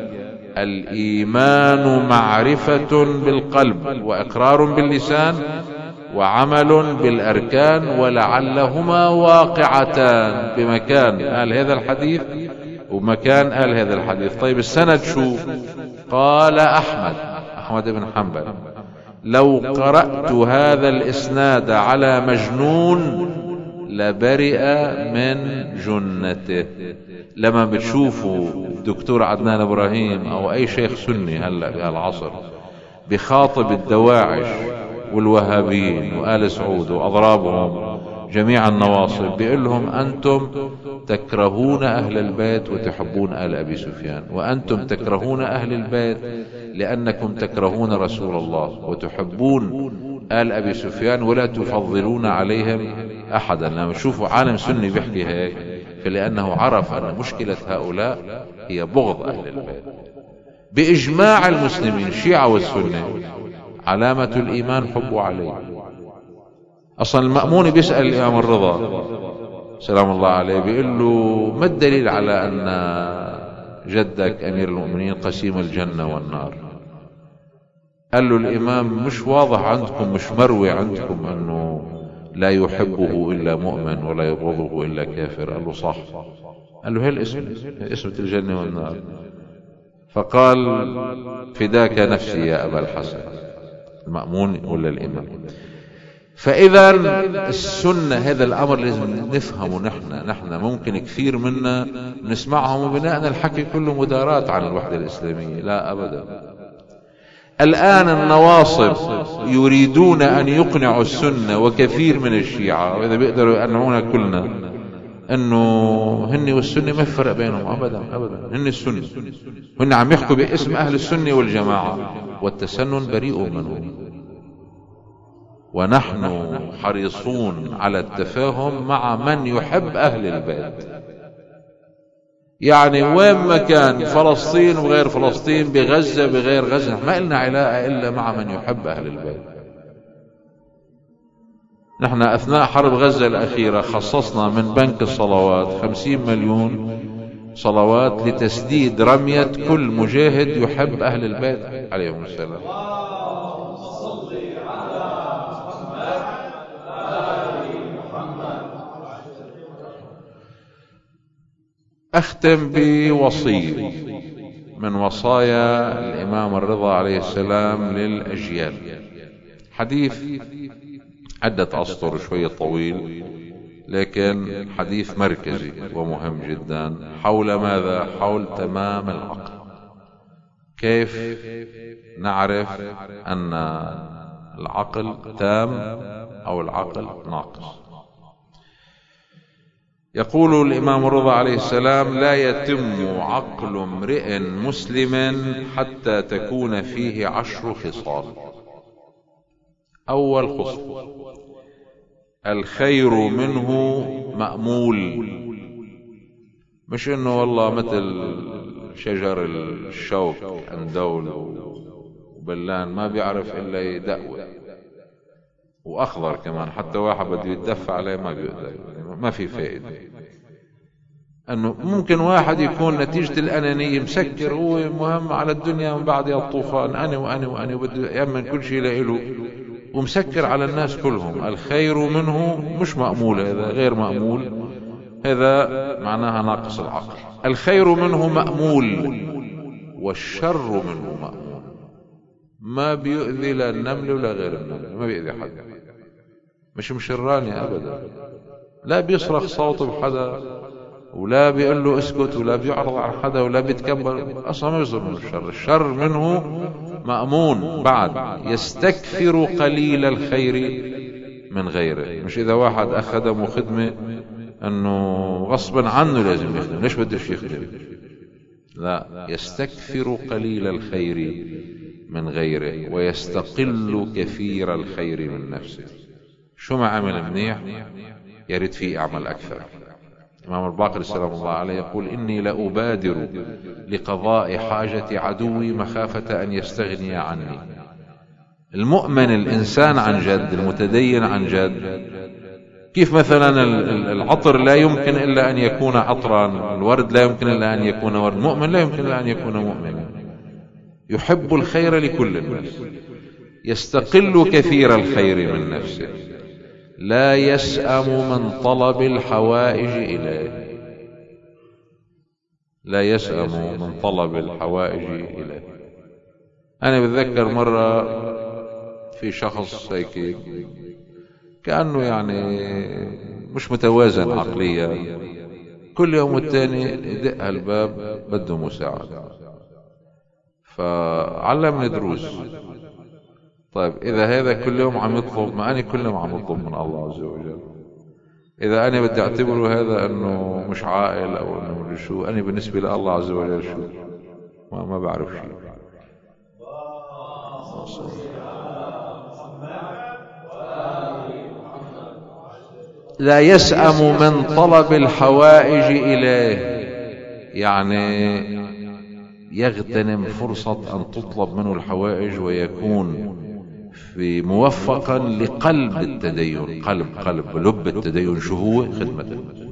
الإيمان معرفة بالقلب وإقرار باللسان وعمل بالأركان، ولعلهما واقعتان بمكان قال هذا الحديث ومكان قال هذا الحديث. طيب السند شو؟ قال أحمد بن حنبل: لو قرأت هذا الإسناد على مجنون لبرئ من جنته. لما بتشوفوا دكتور عدنان إبراهيم أو أي شيخ سني هلأ بهالعصر بخاطب الدواعش والوهابيين وآل سعود وأضرابهم جميع النواصب، بيقول لهم: أنتم تكرهون أهل البيت وتحبون آل أبي سفيان، وأنتم تكرهون أهل البيت لأنكم تكرهون رسول الله وتحبون آل أبي سفيان ولا تفضلون عليهم أحدا. لما تشوفوا عالم سني بيحكي هيك، فلأنه عرف أن مشكلة هؤلاء هي بغض أهل البيت بإجماع المسلمين، الشيعة والسنة. علامة الإيمان حب عليه. أصلا المأمون بيسأل الإمام الرضا سلام الله عليه، بيقول له: ما الدليل على أن جدك أمير المؤمنين قسيم الجنة والنار؟ قال له الإمام: مش واضح عندكم، مش مروي عندكم أنه لا يحبه إلا مؤمن ولا يبغضه إلا كافر؟ قال له: صح. قال له: هي الاسم، اسمة الجنة والنار. فقال: فداك نفسي يا أبا الحسن، المأمون ولا الإمام. فإذا السنة هذا الأمر لازم نفهمه. نحن ممكن كثير منا نسمعهم وبناء الحكي كله مدارات عن الوحدة الإسلامية. لا أبدا. الآن النواصب يريدون أن يقنعوا السنة وكثير من الشيعة، وإذا بيقدروا يقنعونا كلنا أنه هن والسنة ما فرق بينهم أبدا أبدا، هن السنة، هن عم يحكوا باسم أهل السنة والجماعة، والتسنن بريء منه. ونحن حريصون على التفاهم مع من يحب أهل البيت. يعني وين ما كان، فلسطين وغير فلسطين، بغزة بغير غزة، ما لنا علاقة إلا مع من يحب أهل البيت. نحن أثناء حرب غزة الأخيرة خصصنا من بنك الصلوات 50 مليون صلوات لتسديد رمية كل مجاهد يحب أهل البيت عليهم السلام. أختم بوصية من وصايا الإمام الرضا عليه السلام للأجيال. حديث عدة أسطر، شوية طويل، لكن حديث مركزي ومهم جدا. حول ماذا؟ حول تمام العقل. كيف نعرف أن العقل تام أو العقل ناقص؟ يقول الإمام الرضا عليه السلام: لا يتم عقل امرئ مسلم حتى تكون فيه 10 خصال. أول خصل: الخير منه مأمول. مش إنه والله مثل شجر الشوك أندول وبلان ما بيعرف إلا يدقوق، وأخضر كمان، حتى واحد بده يتدفع عليه ما بيقدر، ما في فائدة. أنه ممكن واحد يكون نتيجة الأنانية مسكر، هو مهم على الدنيا من بعد الطوفان، أنا وأنا وأنا، وبده يأمن كل شيء لإله ومسكر على الناس كلهم. الخير منه مش مأمول، هذا غير مأمول، هذا معناها ناقص العقل. الخير منه مأمول والشر منه مأمول. ما بيؤذي لا النمل ولا غير النمل، ما بيؤذي حد، مش مشراني أبدا، لا بيصرخ صوته بحدا، ولا بيقول له اسكت، ولا بيعرض على حدا، ولا بيتكبر، أصلا ما بيصير من الشر. الشر منه مأمون. بعد يستكثر قليل الخير من غيره. مش إذا واحد أخدمه خدمة أنه غصبا عنه لازم يخدم، ليش بدش يخدم؟ لا، يستكثر قليل الخير من غيره ويستقل كثير الخير من نفسه. شو ما عمل منيح يريد فيه أعمل أكثر. الإمام الباقر سلام الله عليه يقول: إني لأبادر لقضاء حاجة عدوي مخافة أن يستغني عني. المؤمن الإنسان عن جد، المتدين عن جد، كيف مثلا العطر لا يمكن إلا أن يكون عطرا، الورد لا يمكن إلا أن يكون ورد، مؤمن لا يمكن إلا أن يكون مؤمنا، يحب الخير لكل الناس، يستقل كثير الخير من نفسه، لا يسأم من طلب الحوائج إليه، لا يسأم من طلب الحوائج إليه. أنا بتذكر مرة في شخص هيك كأنه يعني مش متوازن عقليا، كل يوم والتاني يدق الباب بده مساعدة، فعلمني دروس. طيب إذا هذا كل يوم عم يطلب، ما أنا كل يوم عم يطلب من الله عز وجل، إذا أنا بدي أعتبره هذا أنه مش عاقل أو أنه شو، أنا بالنسبة لله عز وجل شو، ما بعرف شيء. لا يسأم من طلب الحوائج إليه، يعني يغتنم فرصة أن تطلب منه الحوائج ويكون في موفقا لقلب التدين. قلب لب التدين شو هو؟ خدمة الناس.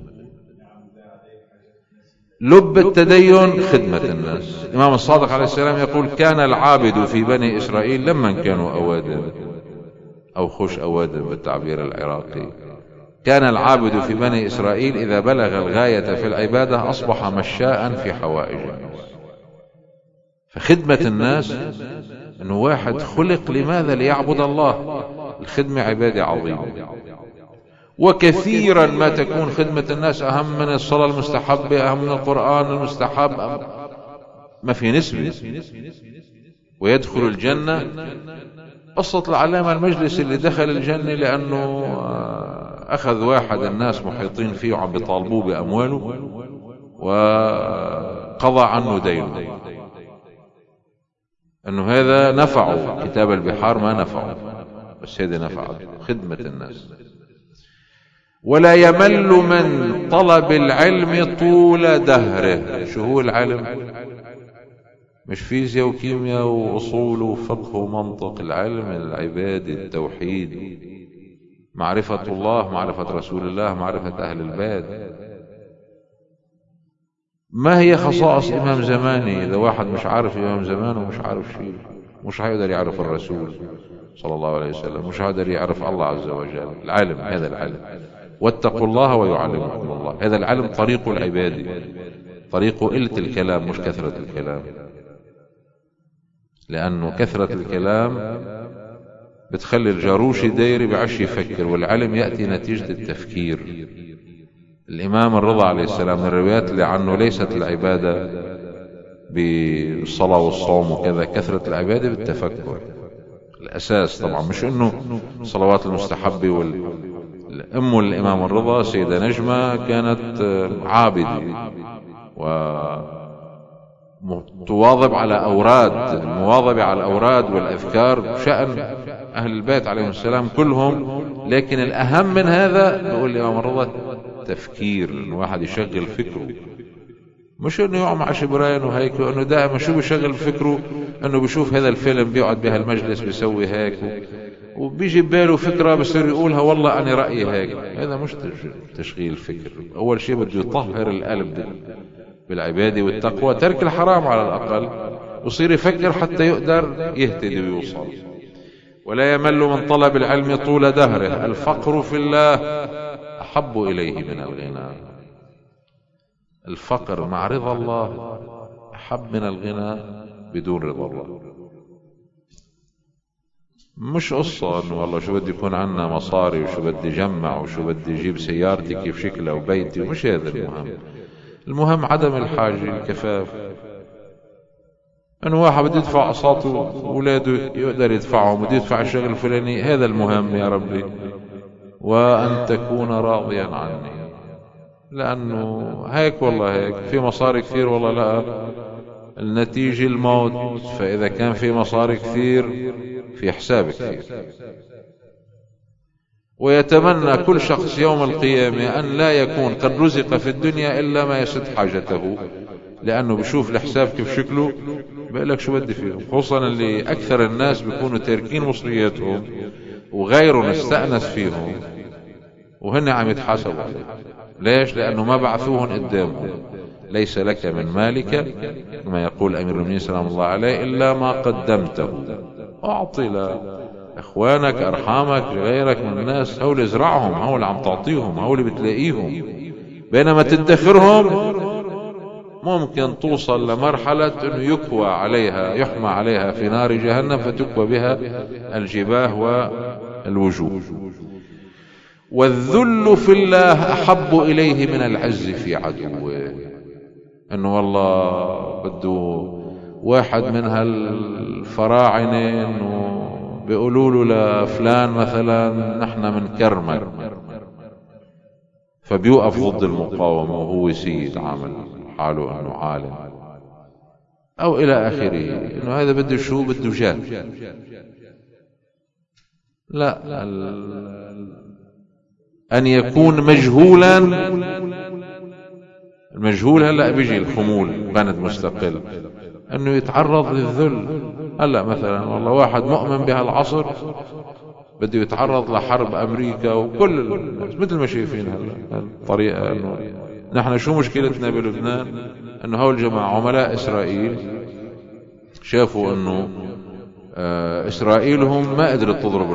لب التدين خدمة الناس. الإمام الصادق عليه السلام يقول: كان العابد في بني إسرائيل لما كانوا أوادم أو خش أوادم بالتعبير العراقي، كان العابد في بني إسرائيل إذا بلغ الغاية في العبادة أصبح مشاء في حوائج الناس. فخدمة الناس أنه واحد خلق لماذا؟ ليعبد الله. الخدمة عبادة عظيمة، وكثيرا ما تكون خدمة الناس أهم من الصلاة المستحبة، أهم من القرآن المستحب، ما في نسبة. ويدخل الجنة. قصة العلامة المجلس اللي دخل الجنة لأنه أخذ واحد الناس محيطين فيه وعم بيطالبوه بأمواله وقضى عنه دينه، أنه هذا نفعه. كتاب البحار ما نفعه، بس هذا نفعه خدمة الناس. ولا يمل من طلب العلم طول دهره. شو هو العلم؟ مش فيزياء وكيمياء وأصول وفقه ومنطق. العلم العبادة، التوحيد، معرفة الله، معرفة رسول الله، معرفة أهل البيت. ما هي خصائص إمام زماني؟ إذا واحد مش عارف إمام زمانه ومش عارف شيء، مش هيقدر يعرف الرسول صلى الله عليه وسلم، مش هيقدر يعرف الله عز وجل. العلم، هذا العلم. واتقوا الله ويعلمكم الله. هذا العلم طريق العبادة، طريق قلة الكلام مش كثرة الكلام، لأنه كثرة الكلام بتخلي الجاروش دايري بعش يفكر، والعلم يأتي نتيجة التفكير. الإمام الرضا عليه السلام من الروايات اللي عنه ليست العبادة بالصلاة والصوم وكذا، كثرة العبادة بالتفكر الأساس. طبعا مش إنه صلوات المستحبة الأم الإمام الرضا سيدة نجمة كانت عابدة وتواظب على أوراد، المواظبة على الأوراد والأذكار شأن أهل البيت عليهم السلام كلهم. لكن الأهم من هذا بيقول الإمام الرضا تفكير، إن واحد يشغل فكره، مش إنه يقع مع شبرين وهيك، وإنه دائما شو بيشغل فكره؟ إنه بيشوف هذا الفيلم بيقعد بهالمجلس بيسوي هيك وبيجي بباله فكرة بصير يقولها والله أنا رأيي هيك. هذا مش تشغيل فكر. أول شيء بده يطهر القلب بالعبادة والتقوى، ترك الحرام على الأقل، وصير يفكر حتى يقدر يهتدي ويوصل. ولا يمل من طلب العلم طول دهره. الفقر في الله أحب إليه من الغنى. الفقر مع رضا الله أحب من الغنى بدون رضا الله. مش قصة انه والله شو بدي يكون عنا مصاري وشو بدي جمع وشو بدي اجيب سيارتي كيف شكلها وبيتي، ومش هذا المهم. المهم عدم الحاجة، الكفاف. انه واحد بده يدفع اقساطه واولاده يقدر يدفعهم، بده يدفع الشغل الفلاني، هذا المهم يا ربي. وان تكون راضيا عني، لانه هيك والله هيك في مصاري كثير والله لا، النتيجة الموت. فاذا كان في مصاري كثير في حساب كثير. ويتمنى كل شخص يوم القيامة أن لا يكون قد رزق في الدنيا إلا ما يسد حاجته، لأنه بشوف الحساب كيف شكله بيقول لك شو بدي فيهم. خصوصا اللي أكثر الناس بيكونوا تاركين مصرياتهم وغيرهم استأنس فيهم وهن عم يتحاسبوا عليه. ليش؟ لأنه ما بعثوهن قدامهم. ليس لك من مالك كما يقول أمير المؤمنين سلام الله عليه إلا ما قدمته. أعطي لإخوانك، أرحامك، غيرك من الناس، هول ازرعهم، هول عم تعطيهم، هول بتلاقيهم. بينما تدخرهم ممكن توصل لمرحلة أنه يكوى عليها، يحمى عليها في نار جهنم فتكوى بها الجباه والوجوه. والذل في الله أحب إليه من العز في عدوه. أنه والله بده واحد من هالفراعنة أنه بيقولوا له لفلان مثلا نحن من كرمك، فبيوقف ضد المقاومة وهو سيد عامل حاله أنه عالم أو إلى آخره. أنه هذا بده شو؟ بده جاه. لا، أن يكون مجهولا. المجهول هلأ بيجي الخمول بند مستقل، أنه يتعرض للذل. هلأ مثلا والله واحد مؤمن بهالعصر بده يتعرض لحرب أمريكا وكل الناس مثل ما شايفين هلأ الطريقة. أنه نحن شو مشكلتنا بلبنان؟ أنه هول الجماعة عملاء إسرائيل شافوا أنه إسرائيل هم ما قدرت تضرب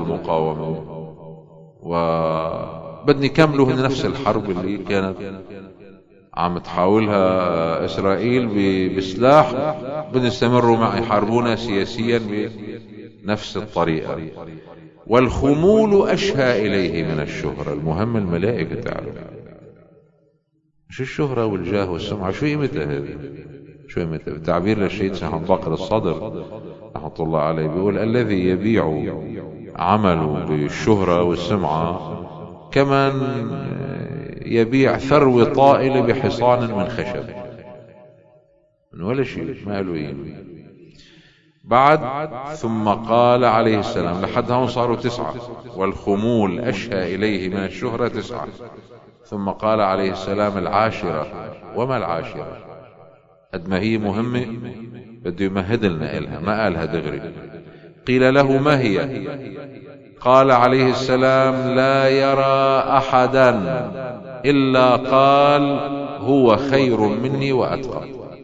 المقاومة، وبدني يكملوا هن نفس الحرب اللي كانت عم تحاولها إسرائيل بسلاح، بدهم يستمروا معه يحاربونا سياسيا بنفس الطريقة. والخمول أشهى إليه من الشهرة. المهم الملائكة تعرف مش الشهرة والجاه والسمعة شو قيمتها هذه، شو قيمتها. تعبير للشهيد سيحن بكر الصدر رحمة الله عليه بيقول: الذي يبيع عمله بالشهرة والسمعة كمن يبيع ثروة طائلة بحصان من خشب، من ولا شيء ما له قيمة. بعد ثم قال عليه السلام، لحد هون صاروا 9، والخمول أشهى إليه من الشهرة 9. ثم قال عليه السلام: العاشرة. وما العاشرة؟ قد ما هي مهمة بده يمهد لنا إلها، ما قالها دغري. قيل له: ما هي؟ قال عليه السلام: لا يرى أحدا إلا قال هو خير مني وأتقى.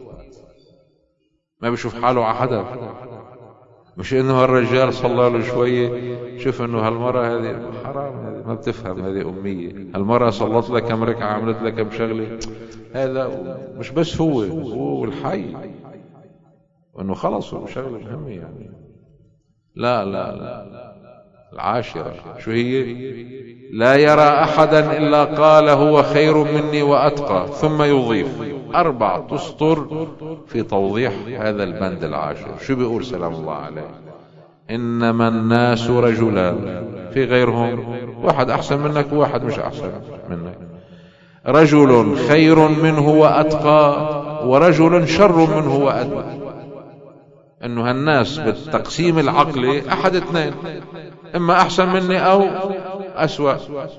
ما بيشوف حاله على حدا، مش انه هالرجال صلى له شوية شوف انه هالمرة هذه حرام، هذه ما بتفهم، هذه أمية. هالمرة صلت لك كم ركعة، عملت لك كم شغلة. هذا مش بس هو الحي، وانه خلص شغلة مهمة يعني. لا لا لا. العاشرة شو هي؟ لا يرى أحدا إلا قال هو خير مني وأتقى. ثم يضيف 4 أسطر في توضيح هذا البند العاشر. شو بيقول سلام الله عليه؟ إنما الناس رجلان، في غيرهم واحد أحسن منك وواحد مش أحسن منك. رجل خير منه وأتقى، ورجل شر منه وأدنى. انه هالناس بالتقسيم العقلي احد اثنين، اما احسن مني او اسوأ.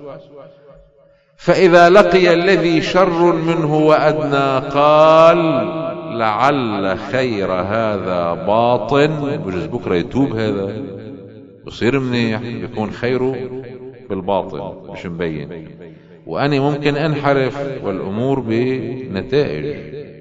فاذا لقي الذي شر منه وادنى قال لعل خير هذا باطن، بجوز بكره يتوب هذا بصير منيح، يكون خيره بالباطن مش مبين، واني ممكن انحرف، والامور بنتائج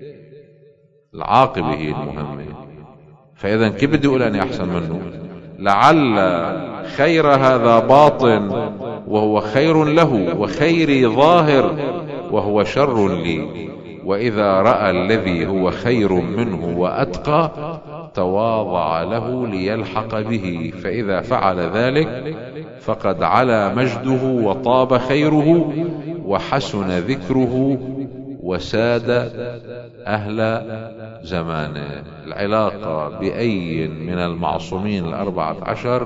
العاقبة هي المهمة. فإذا كيف بدي أقول أني أحسن منه؟ لعل خير هذا باطن وهو خير له، وخيري ظاهر وهو شر لي. وإذا رأى الذي هو خير منه وأتقى تواضع له ليلحق به، فإذا فعل ذلك فقد علا مجده وطاب خيره وحسن ذكره وساد أهل زمانه. العلاقة بأي من المعصومين 14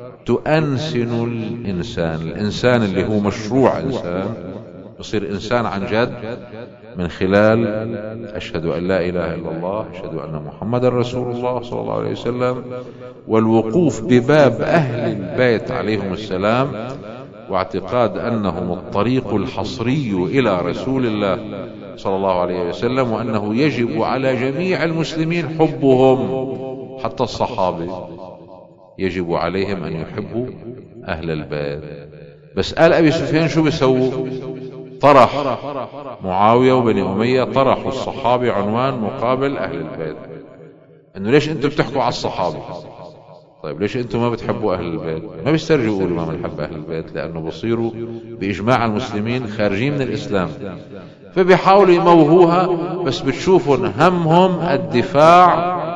تؤنسن الإنسان اللي هو مشروع إنسان يصير إنسان عن جد من خلال أشهد أن لا إله إلا الله، أشهد أن محمد رسول الله صلى الله عليه وسلم، والوقوف بباب أهل البيت عليهم السلام، واعتقاد أنهم الطريق الحصري إلى رسول الله صلى الله عليه وسلم، وأنه يجب على جميع المسلمين حبهم، حتى الصحابة يجب عليهم أن يحبوا أهل البيت. بس آل أبي سفيان شو بيسووا؟ طرح معاوية وبني أمية، طرحوا الصحابة عنوان مقابل أهل البيت، أنه ليش أنتم بتحكوا على الصحابة؟ طيب ليش أنتم ما بتحبوا أهل البيت؟ ما بيسترجوا يقولوا ما بنحب أهل البيت، لأنه بصيروا بإجماع المسلمين خارجين من الإسلام، فبيحاولوا يموهوها، بس بتشوفوا همهم الدفاع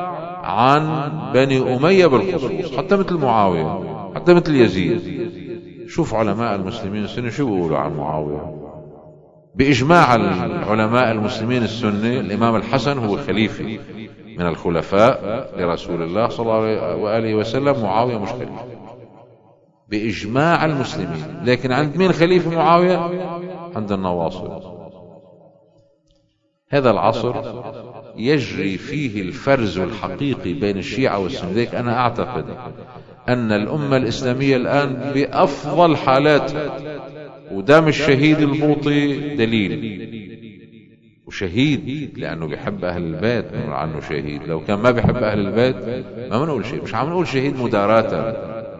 عن بني أمية بالخصوص، حتى مثل معاوية، حتى مثل يزيد. شوف علماء المسلمين السنة شو بيقولوا عن معاوية بإجماع العلماء المسلمين السنة. الإمام الحسن هو خليفة من الخلفاء لرسول الله صلى الله عليه وسلم، معاوية مش خليفة بإجماع المسلمين. لكن عند مين خليفة معاوية؟ عند النواصب. هذا العصر يجري فيه الفرز الحقيقي بين الشيعة والسنة. أنا أعتقد أن الأمة الإسلامية الآن بأفضل حالاتها، ودام الشهيد البوطي دليل، وشهيد لأنه بيحب أهل البيت نقول عنه شهيد. لو كان ما بيحب أهل البيت ما بنقول شيء، مش عم نقول شهيد مداراة.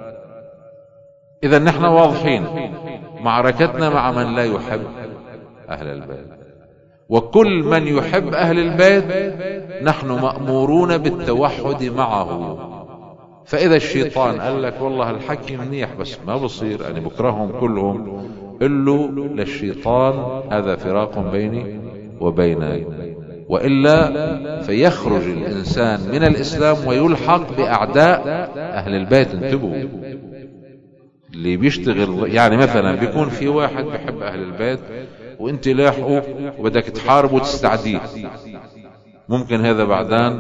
إذا نحن واضحين، معركتنا مع من لا يحب أهل البيت، وكل من يحب أهل البيت نحن مأمورون بالتوحد معه. فإذا الشيطان قال لك والله الحكي منيح بس ما بصير أنا بكرههم كلهم، قل له للشيطان هذا فراق بيني وبين، وإلا فيخرج الإنسان من الإسلام ويلحق بأعداء أهل البيت. انتبهوا، اللي بيشتغل يعني مثلا بيكون في واحد بيحب أهل البيت وانت لاحقه وبدك تحاربه وتستعديه، ممكن هذا بعدان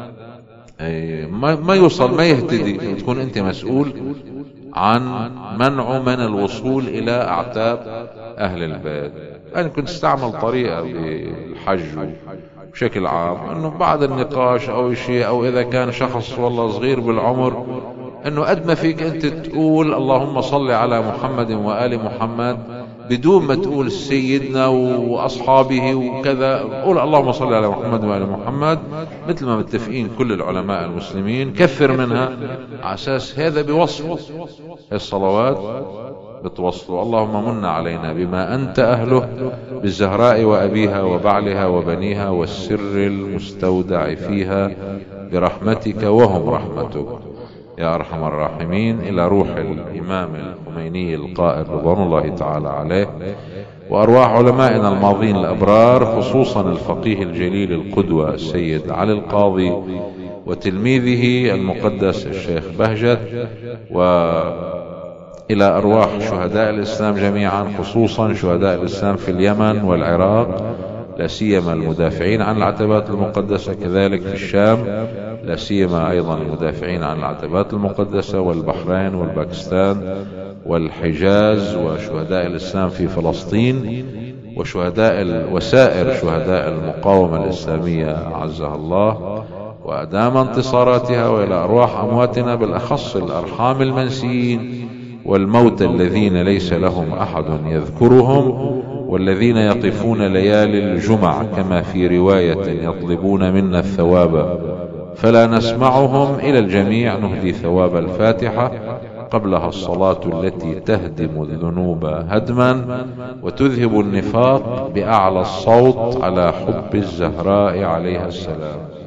ما يوصل، ما يهتدي، تكون انت مسؤول عن منعه من الوصول الى اعتاب اهل البيت. يعني كنت استعمل طريقة بالحج بشكل عام انه بعد النقاش او شيء، او اذا كان شخص والله صغير بالعمر، انه قد ما فيك انت تقول اللهم صل على محمد وآل محمد بدون ما تقول سيدنا واصحابه وكذا، قول اللهم صل على محمد وآل محمد مثل ما متفقين كل العلماء المسلمين، كثر منها على اساس هذا بوصف الصلوات بتوصلوا اللهم من علينا بما انت اهله بالزهراء وابيها وبعلها وبنيها والسر المستودع فيها برحمتك وهم رحمتك يا أرحم الراحمين، إلى روح الإمام الخميني القائد رضوان الله تعالى عليه، وأرواح علمائنا الماضين الأبرار، خصوصا الفقيه الجليل القدوة السيد علي القاضي وتلميذه المقدس الشيخ بهجت، وإلى أرواح شهداء الإسلام جميعا، خصوصا شهداء الإسلام في اليمن والعراق، لا سيما المدافعين عن العتبات المقدسة، كذلك في الشام لا سيما أيضا المدافعين عن العتبات المقدسة، والبحرين والباكستان والحجاز، وشهداء الإسلام في فلسطين، وسائر شهداء المقاومة الإسلامية عزها الله وأدام انتصاراتها، وإلى أرواح أمواتنا بالأخص الأرحام المنسيين والموتى الذين ليس لهم أحد يذكرهم، والذين يقفون ليالي الجمع كما في رواية يطلبون منا الثواب فلا نسمعهم. إلى الجميع نهدي ثواب الفاتحة قبلها الصلاة التي تهدم الذنوب هدما وتذهب النفاق بأعلى الصوت على حب الزهراء عليها السلام.